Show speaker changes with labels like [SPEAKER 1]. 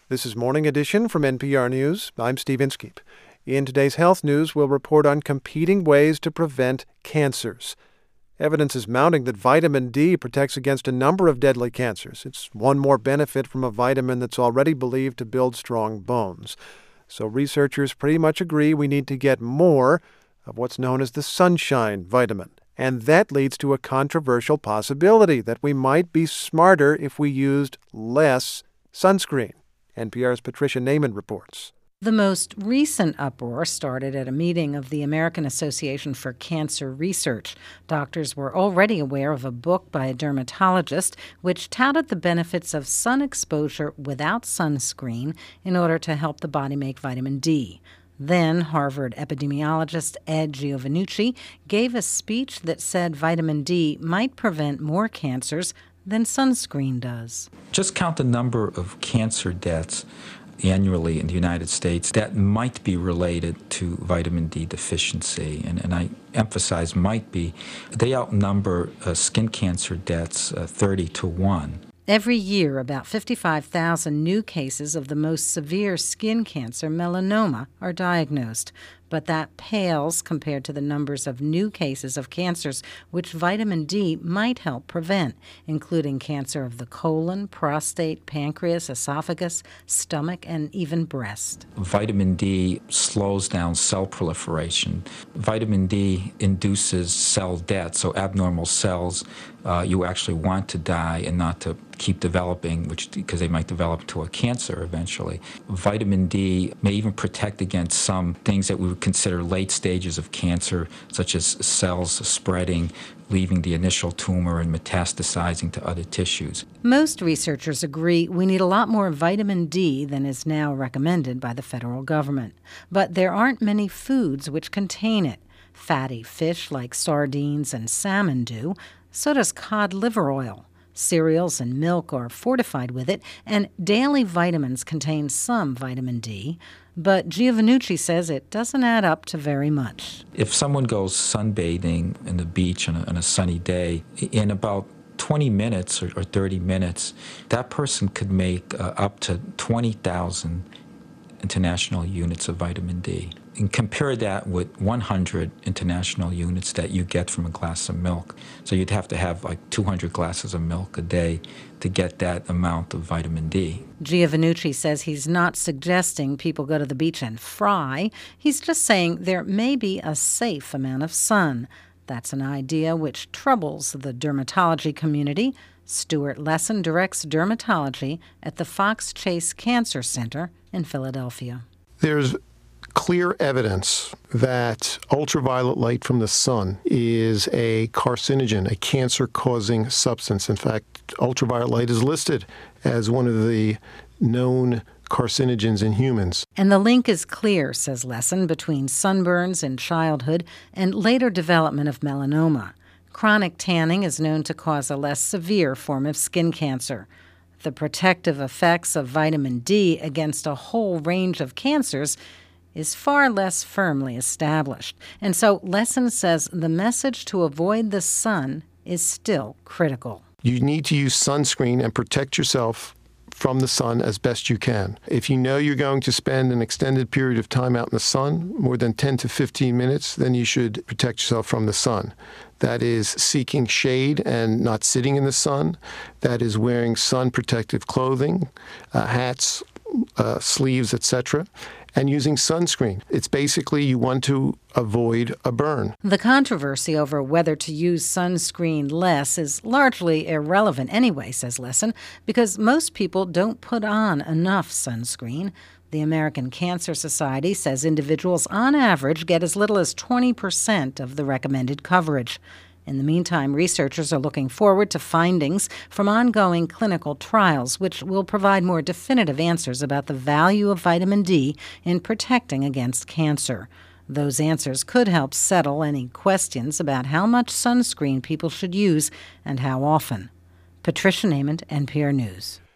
[SPEAKER 1] This is Morning Edition from NPR News. I'm Steve Inskeep. In today's health news, we'll report on competing ways to prevent cancers. Evidence is mounting that vitamin D protects against a number of deadly cancers. It's one more benefit from a vitamin that's already believed to build strong bones. So researchers pretty much agree we need to get more of what's known as the sunshine vitamin. And that leads to a controversial possibility that we might be smarter if we used less sunscreen. NPR's Patricia Naiman reports.
[SPEAKER 2] The most recent uproar started at a meeting of the American Association for Cancer Research. Doctors were already aware of a book by a dermatologist which touted the benefits of sun exposure without sunscreen in order to help the body make vitamin D. Then Harvard epidemiologist Ed Giovannucci gave a speech that said vitamin D might prevent more cancers than sunscreen does.
[SPEAKER 3] Just count the number of cancer deaths annually in the United States that might be related to vitamin D deficiency, and I emphasize might be. They outnumber skin cancer deaths 30 to 1.
[SPEAKER 2] Every year, about 55,000 new cases of the most severe skin cancer, melanoma, are diagnosed. But that pales compared to the numbers of new cases of cancers which vitamin D might help prevent, including cancer of the colon, prostate, pancreas, esophagus, stomach, and even breast.
[SPEAKER 3] Vitamin D slows down cell proliferation. Vitamin D induces cell death, so abnormal cells you actually want to die and not to keep developing, because they might develop to a cancer eventually. Vitamin D may even protect against some things that we would consider late stages of cancer, such as cells spreading, leaving the initial tumor and metastasizing to other tissues.
[SPEAKER 2] Most researchers agree we need a lot more vitamin D than is now recommended by the federal government. But there aren't many foods which contain it. Fatty fish like sardines and salmon do. So does cod liver oil. Cereals and milk are fortified with it, and daily vitamins contain some vitamin D. But Giovannucci says it doesn't add up to very much.
[SPEAKER 3] If someone goes sunbathing in the beach on a sunny day, in about 20 minutes or 30 minutes, that person could make up to 20,000 international units of vitamin D. And compare that with 100 international units that you get from a glass of milk. So you'd have to have like 200 glasses of milk a day to get that amount of vitamin D.
[SPEAKER 2] Giovannucci says he's not suggesting people go to the beach and fry. He's just saying there may be a safe amount of sun. That's an idea which troubles the dermatology community. Stuart Lesson directs dermatology at the Fox Chase Cancer Center in Philadelphia.
[SPEAKER 4] There's clear evidence that ultraviolet light from the sun is a carcinogen, a cancer-causing substance. In fact, ultraviolet light is listed as one of the known carcinogens in humans.
[SPEAKER 2] And the link is clear, says Lesson, between sunburns in childhood and later development of melanoma. Chronic tanning is known to cause a less severe form of skin cancer. The protective effects of vitamin D against a whole range of cancers is far less firmly established. And so Lesson says the message to avoid the sun is still critical.
[SPEAKER 4] You need to use sunscreen and protect yourself from the sun as best you can. If you know you're going to spend an extended period of time out in the sun, more than 10 to 15 minutes, then you should protect yourself from the sun. That is seeking shade and not sitting in the sun. That is wearing sun protective clothing, hats, sleeves, etc., and using sunscreen. It's basically you want to avoid a burn.
[SPEAKER 2] The controversy over whether to use sunscreen less is largely irrelevant anyway, says Lesson, because most people don't put on enough sunscreen. The American Cancer Society says individuals on average get as little as 20% of the recommended coverage. In the meantime, researchers are looking forward to findings from ongoing clinical trials, which will provide more definitive answers about the value of vitamin D in protecting against cancer. Those answers could help settle any questions about how much sunscreen people should use and how often. Patricia Naiman, NPR News.